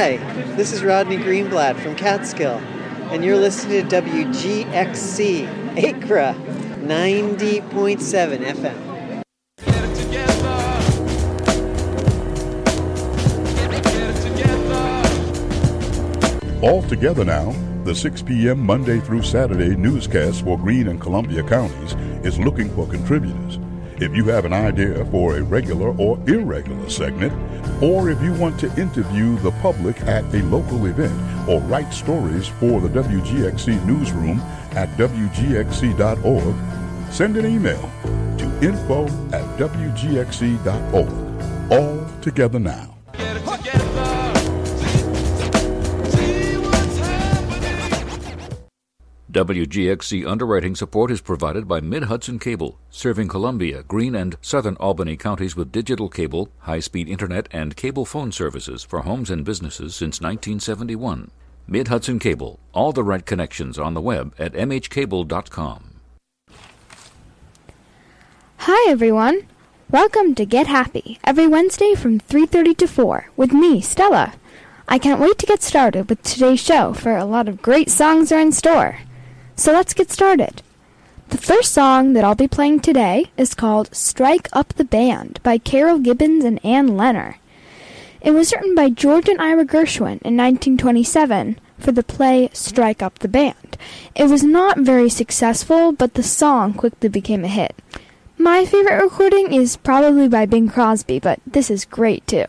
Hi, this is Rodney Greenblatt from Catskill, and you're listening to WGXC Acra 90.7 FM. All together now, the 6 p.m. Monday through Saturday newscast for Greene and Columbia counties is looking for contributors. If you have an idea for a regular or irregular segment, or if you want to interview the public at a local event or write stories for the WGXC newsroom at WGXC.org, send an email to info@WGXC.org. All together now. WGXC underwriting support is provided by Mid-Hudson Cable, serving Columbia, Greene, and Southern Albany counties with digital cable, high-speed internet, and cable phone services for homes and businesses since 1971. Mid-Hudson Cable, all the right connections on the web at mhcable.com. Hi, everyone. Welcome to Get Happy, every Wednesday from 3:30 to 4, with me, Stella. I can't wait to get started with today's show, for a lot of great songs are in store. So let's get started. The first song that I'll be playing today is called Strike Up the Band by Carol Gibbons and Ann Lenner. It was written by George and Ira Gershwin in 1927 for the play Strike Up the Band. It was not very successful, but the song quickly became a hit. My favorite recording is probably by Bing Crosby, but this is great too.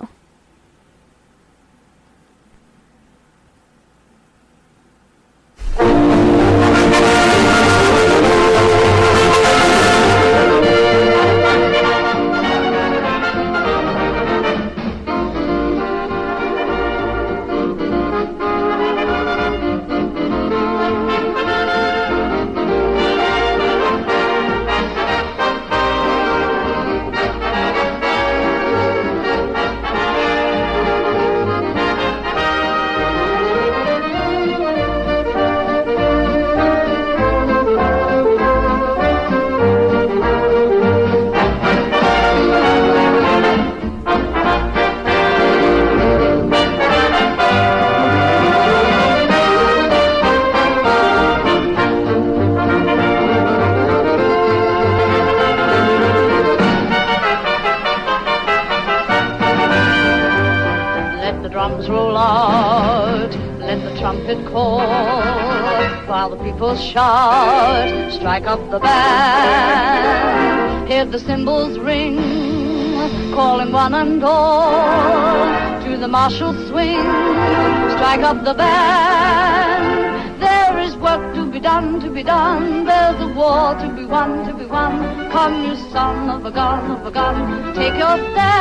Shout, strike up the band, hear the cymbals ring, calling one and all, to the martial swing, strike up the band. There is work to be done, there's a war to be won, come you son of a gun, take your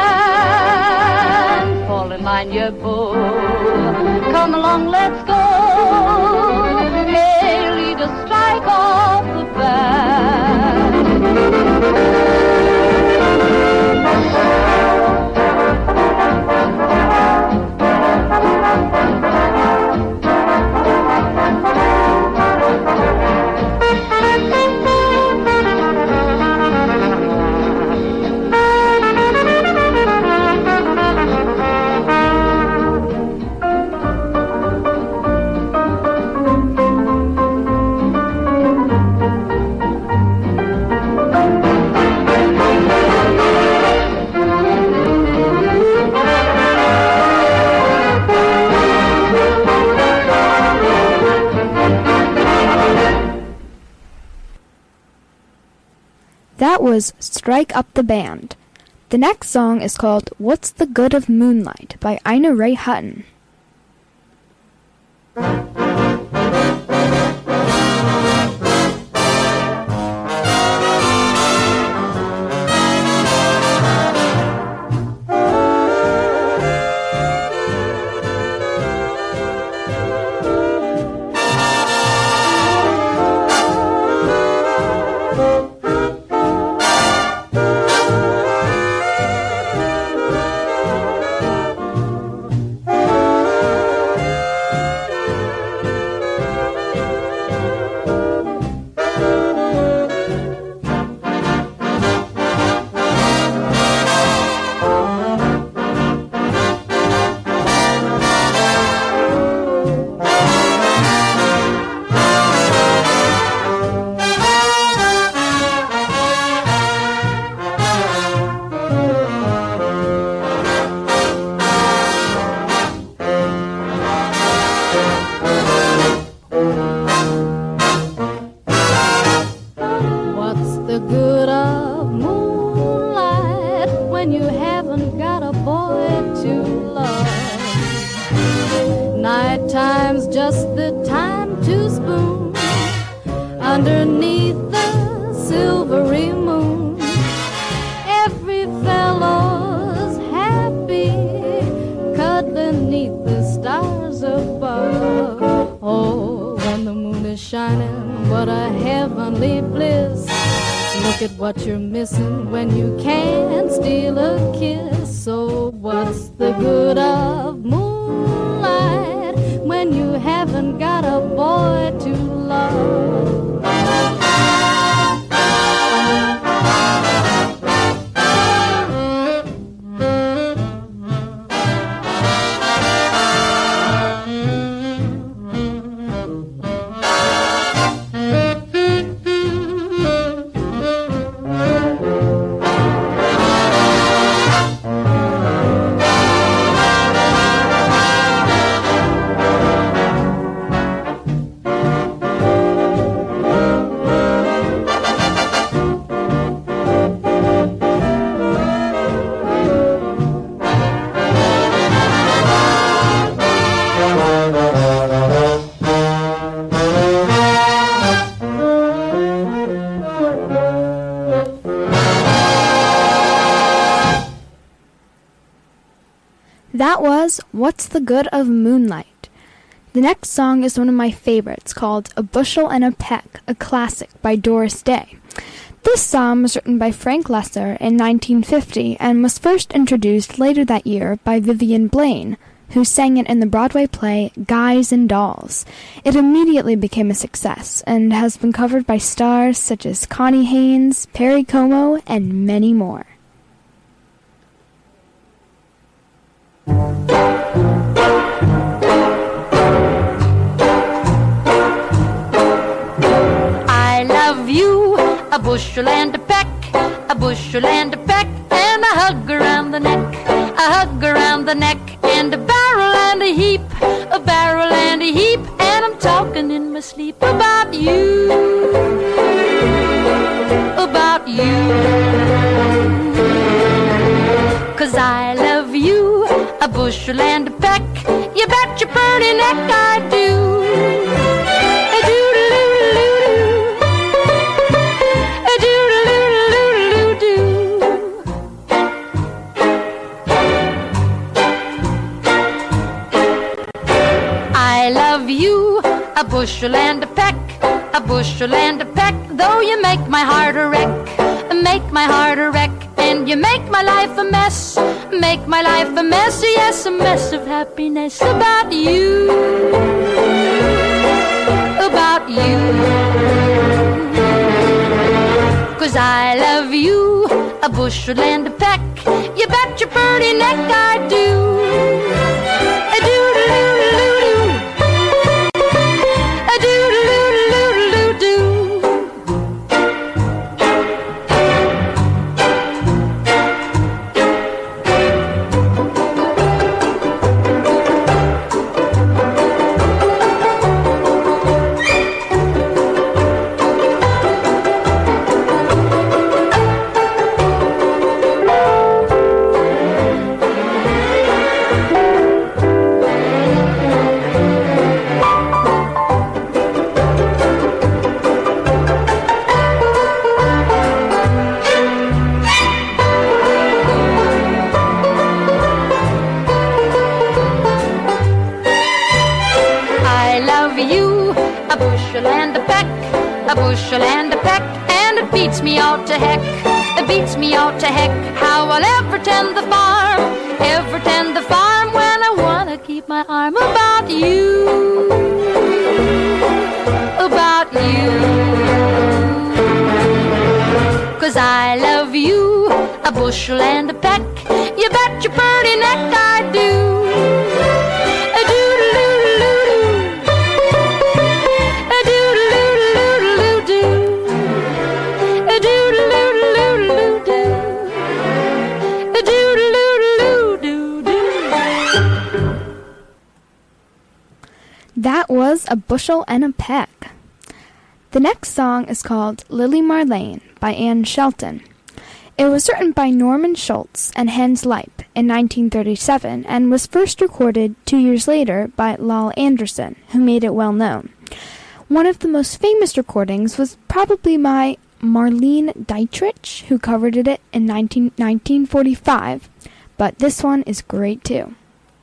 stand, fall in line, ye bull, come along, let's go, hey, leader, strike off the band. That was Strike Up the Band. The next song is called What's the Good of Moonlight by Ina Ray Hutton. underneath the silvery moon. Every fellow's happy, cuddling neath the stars above. Oh, when the moon is shining, what a heavenly bliss. Look at what you're missing when you can't steal a kiss. So what's the good of moonlight when you haven't got a boy to love? That was What's the Good of Moonlight. The next song is one of my favorites, called A Bushel and a Peck, a classic by Doris Day. This song was written by Frank Loesser in 1950 and was first introduced later that year by Vivian Blaine, who sang it in the Broadway play Guys and Dolls. It immediately became a success and has been covered by stars such as Connie Haynes, Perry Como, and many more. I love you, a bushel and a peck, a bushel and a peck, and a hug around the neck, a hug around the neck, and a barrel and a heap, a barrel and a heap, and I'm talking in my sleep about you, about you. 'Cause I love you, a bushel and a peck, you bet your pretty neck I do. I love you, a bushel and a peck, a bushel and a peck, though you make my heart a wreck, make my heart a wreck, and you make my life a mess, make my life a mess, yes, a mess of happiness about you, about you. 'Cause I love you, a bushel and a peck, you bet your pretty neck I do. Me out to heck, it beats me out to heck, how I'll ever tend the farm when I wanna keep my arm about you, about you. 'Cause I love you, a bushel and a peck, you bet your pretty neck I do. That was A Bushel and a Peck. The next song is called Lily Marlene by Anne Shelton. It was written by Norman Schultz and Hans Leip in 1937 and was first recorded 2 years later by Lal Anderson, who made it well known. One of the most famous recordings was probably by Marlene Dietrich, who covered it in 1945, but this one is great too.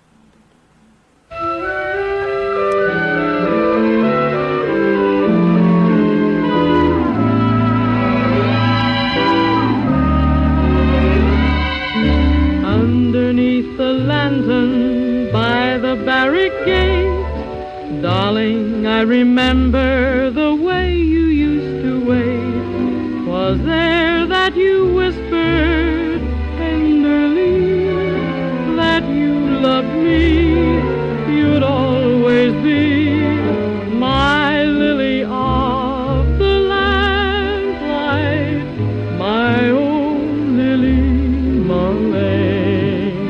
Underneath the lantern by the barrack gate, darling, I remember the way you used to wait. 'Twas there that you whispered tenderly that you loved me, you'd always be my lily of the lamplight, my own Lily Marlene.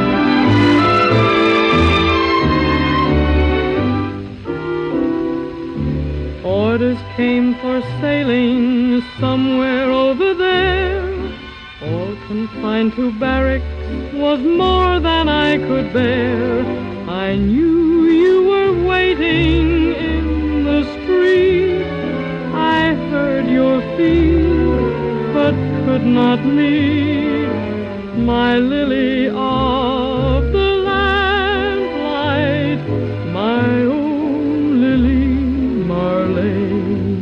Orders came for sailing somewhere over there. All confined to barracks was more than I could bear. I knew you were waiting in the street. I heard your feet, but could not meet my lily of the lamplight, my own Lily Marlene.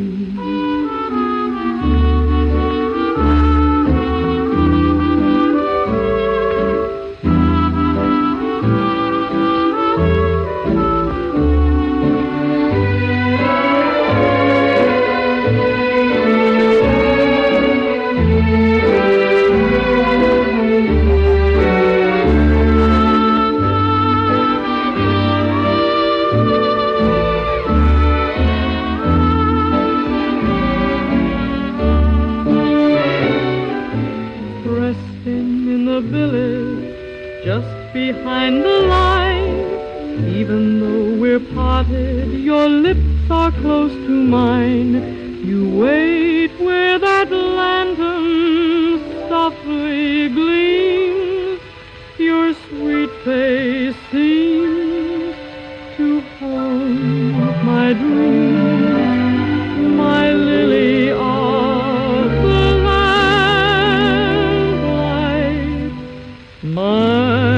Behind the line, even though we're parted, your lips are close to mine. You wait where that lantern softly gleams. Your sweet face seems to haunt my dreams, my lily of the lamplight, my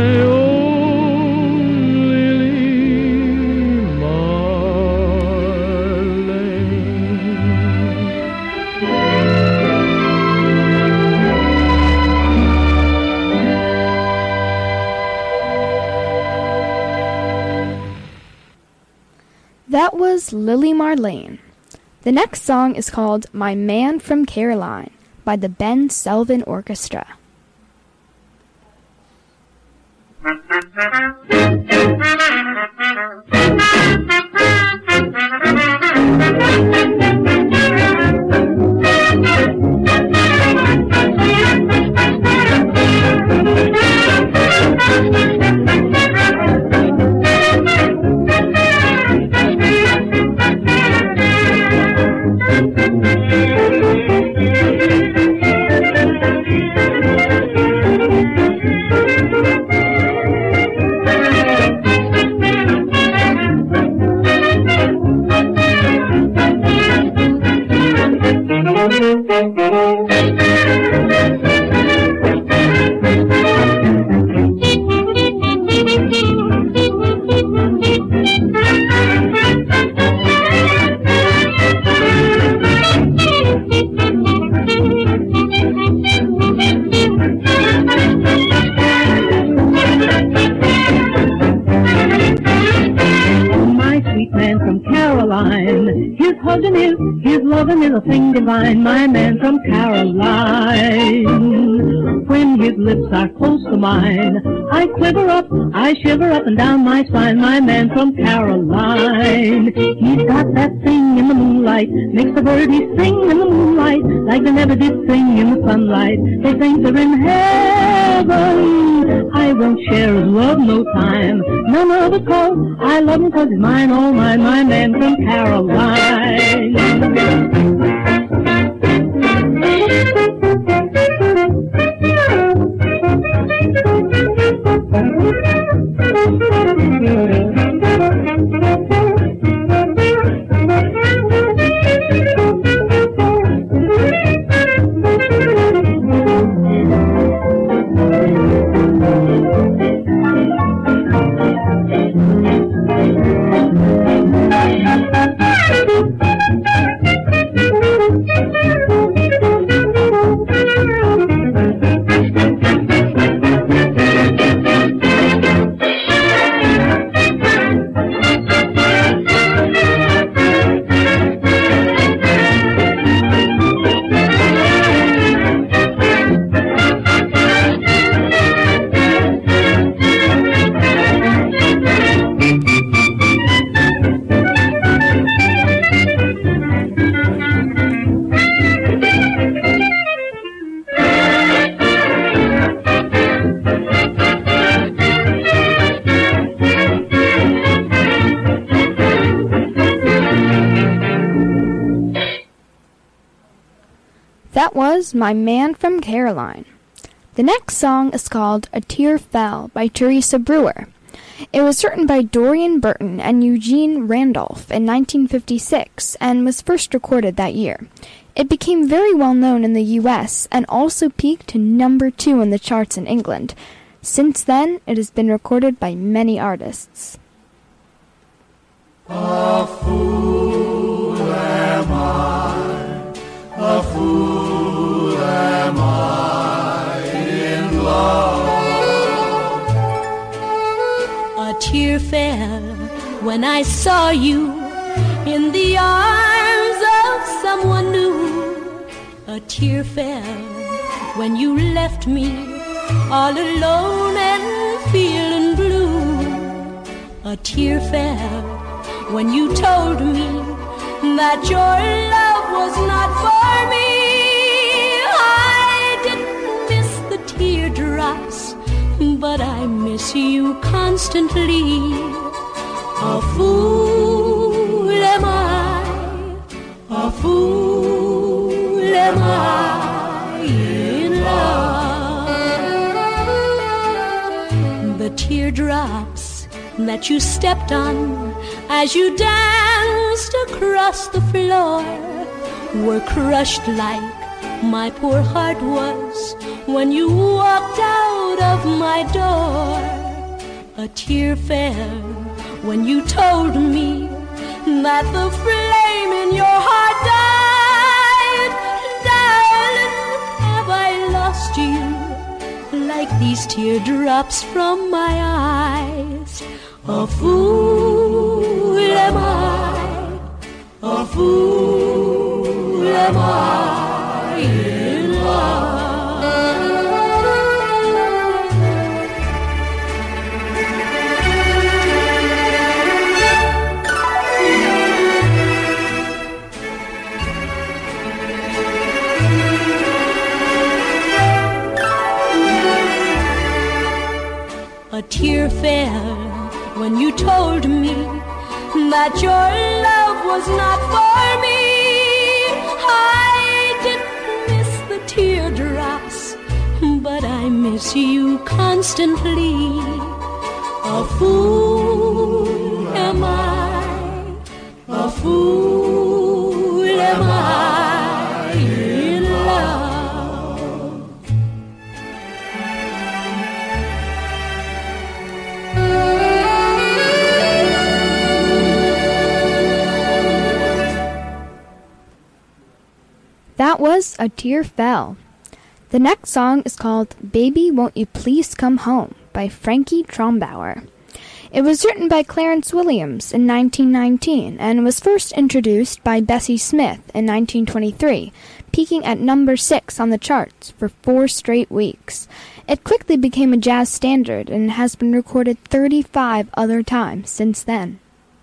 That was Lily Marlene. The next song is called My Man from Caroline by the Ben Selvin Orchestra. A thing divine, my man from Caroline. When his lips are close to mine, I quiver up, I shiver up and down my spine, my man from Caroline. He's got that thing in the moonlight, makes the birdies sing in the moonlight, like they never did sing in the sunlight. They think they're in heaven. I won't share his love no time, none of it cause I love him cause he's mine, all mine, my man from Caroline. That was My Man from Caroline. The next song is called A Tear Fell by Teresa Brewer. It was written by Dorian Burton and Eugene Randolph in 1956 and was first recorded that year. It became very well known in the U.S. and also peaked to number 2 in the charts in England. Since then, it has been recorded by many artists. A fool am I, a fool am I in love. A tear fell when I saw you in the arms of someone new. A tear fell when you left me all alone and feeling blue. A tear fell when you told me that your love was not for me. I didn't miss the teardrops, but I miss you constantly. A fool am I, a fool am I in love. The teardrops that you stepped on as you danced across the floor were crushed like my poor heart was when you walked out of my door. A tear fell when you told me that the flame in your heart died. Darling, have I lost you like these teardrops from my eyes? A fool am I, a fool am I in love. A tear fell when you told me that your love was not for me. I didn't miss the teardrops, but I miss you constantly. A fool am I, a fool am I in love. That was A Tear Fell. The next song is called Baby Won't You Please Come Home by Frankie Trombauer. It was written by Clarence Williams in 1919 and was first introduced by Bessie Smith in 1923, peaking at number 6 on the charts for 4 straight weeks. It quickly became a jazz standard and has been recorded 35 other times since then.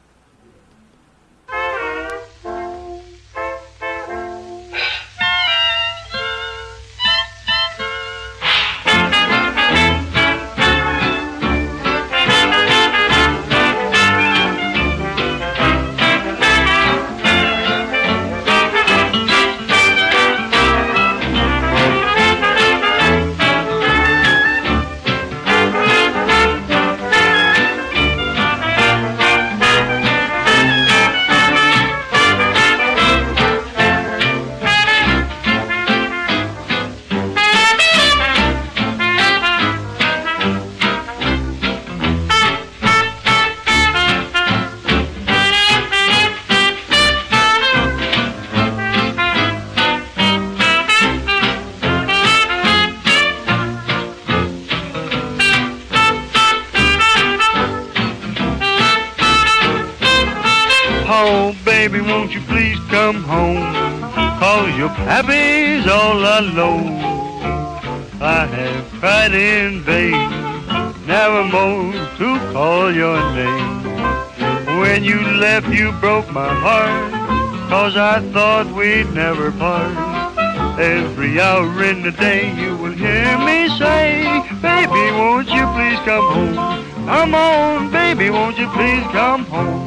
Oh, baby, won't you please come home? 'Cause your pappy's all alone. I have cried in vain, never more to call your name. When you left, you broke my heart, 'cause I thought we'd never part. Every hour in the day you will hear me say, baby, won't you please come home? Come on, baby, won't you please come home?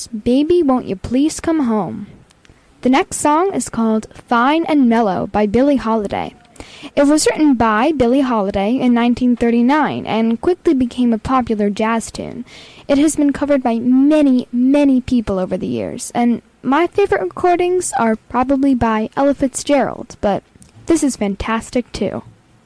Lawrence, Baby Won't You Please Come Home. The next song is called Fine and Mellow by Billie Holiday. It was written by Billie Holiday in 1939 and quickly became a popular jazz tune. It has been covered by many, many people over the years, and my favorite recordings are probably by Ella Fitzgerald, but this is fantastic too.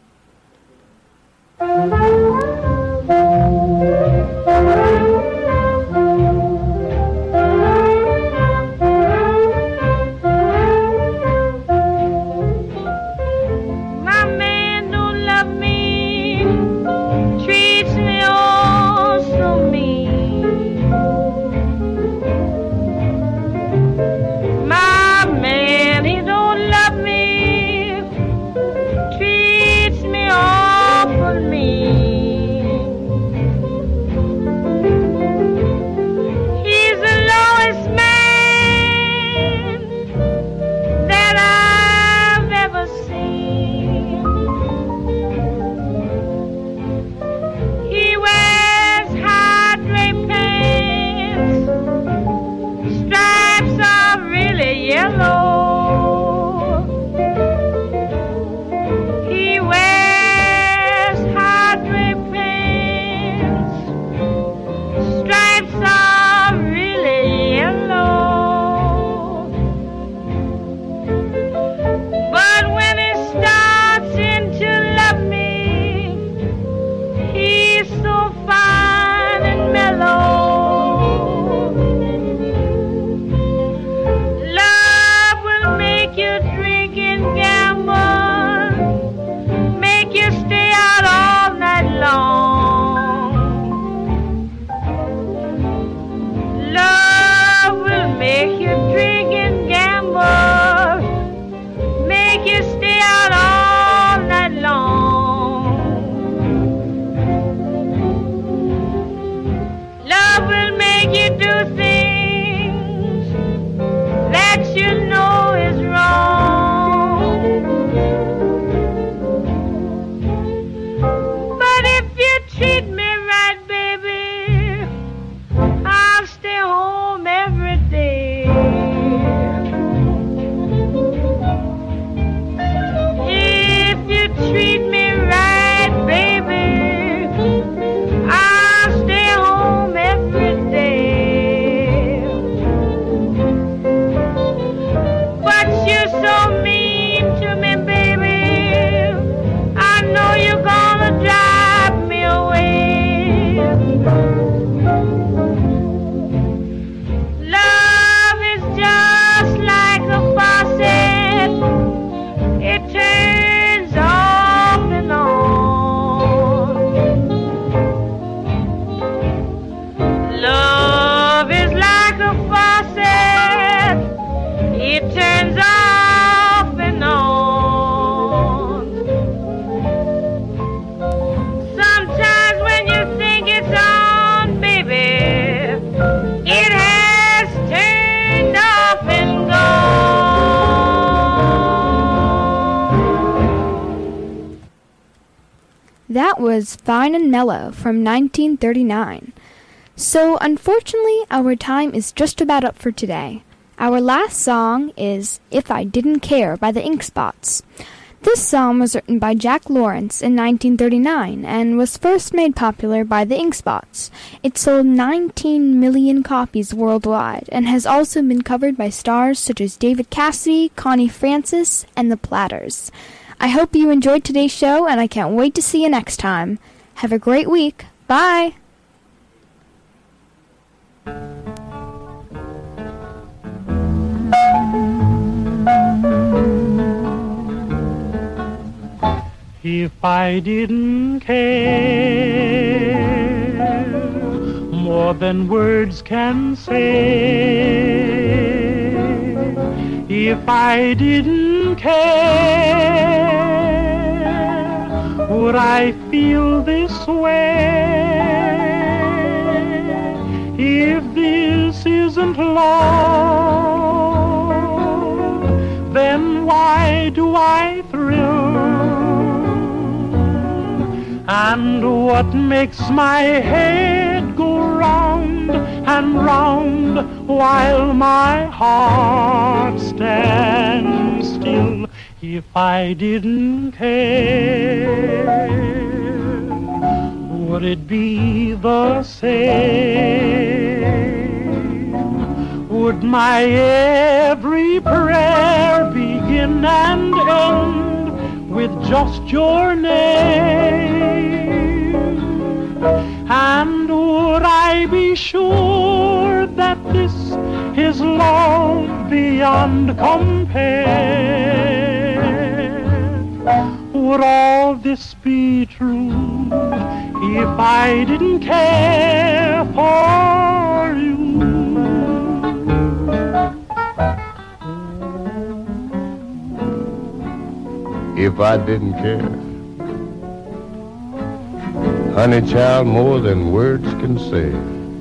That was Fine and Mellow from 1939. So, unfortunately, our time is just about up for today. Our last song is If I Didn't Care by the Ink Spots. This song was written by Jack Lawrence in 1939 and was first made popular by the Ink Spots. It sold 19 million copies worldwide and has also been covered by stars such as David Cassidy, Connie Francis, and the Platters. I hope you enjoyed today's show, and I can't wait to see you next time. Have a great week. Bye! If I didn't care more than words can say, if I didn't care, would I feel this way? If this isn't love, then why do I thrill? And what makes my head go round and round while my heart stands still. If I didn't care, would it be the same? Would my every prayer begin and end with just your name? And would I be sure that this is love beyond compare? Would all this be true if I didn't care for you? If I didn't care, honey child, more than words can say.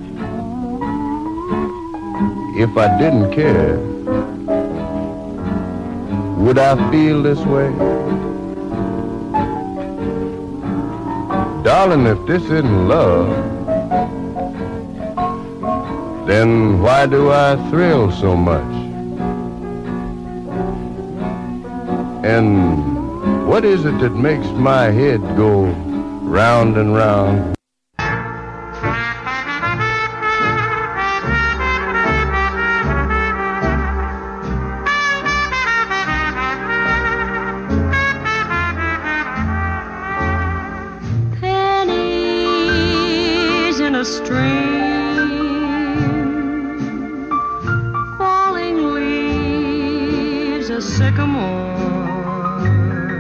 If I didn't care, would I feel this way? Darling, if this isn't love, then why do I thrill so much? And what is it that makes my head go round and round? Pennies in a stream, falling leaves, a sycamore,